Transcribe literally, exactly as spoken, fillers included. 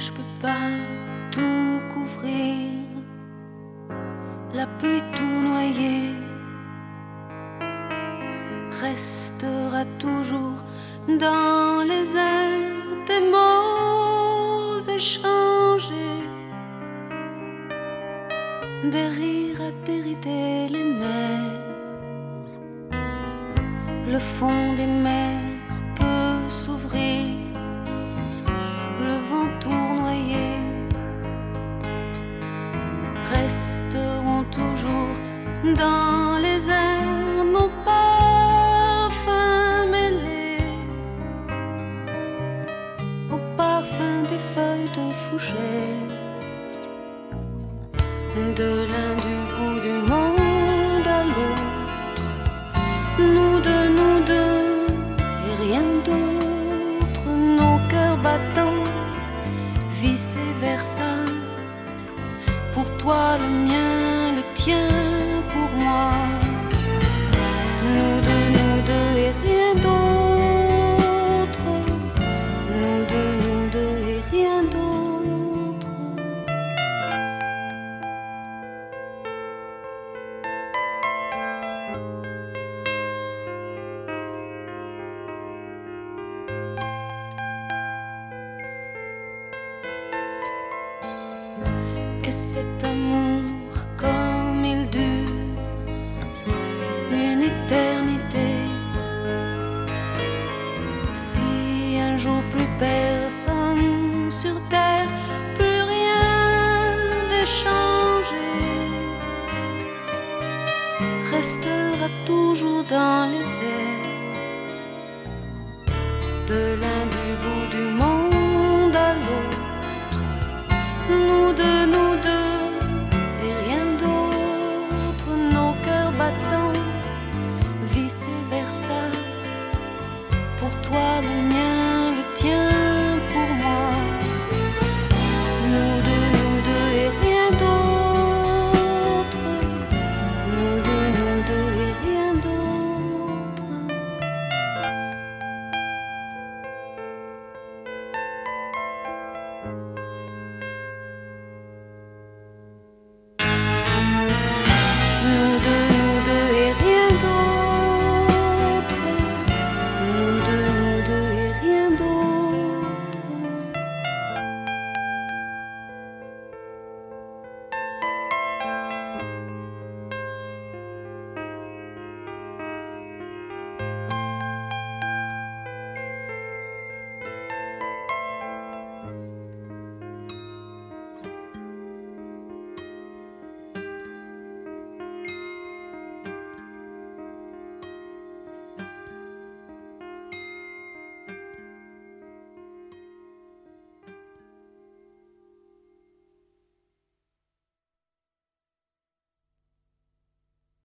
je peux pas tout couvrir, la pluie tout noyée restera toujours dans les airs des mots échangés, des rires à dérider les mers. Le fond des mers peut s'ouvrir, le vent tournoyé resteront toujours dans les airs nos parfums mêlés au parfum des feuilles de fougère. De l'un du bout du monde à l'autre, nous deux, nous deux, et rien d'autre, nos cœurs battants, vice versa. Pour toi le mien, le tien pour moi. Nous deux, nous deux, et rien d'autre. Nous deux, nous deux, et rien d'autre. Et cet amour, comme il dure une éternité, si un jour plus personne sur terre, plus rien d'échangé, restera toujours dans les airs, de l'un du bout du monde à l'autre. Nous deux, nous deux, et rien d'autre, nos cœurs battants, vice versa. Pour toi, le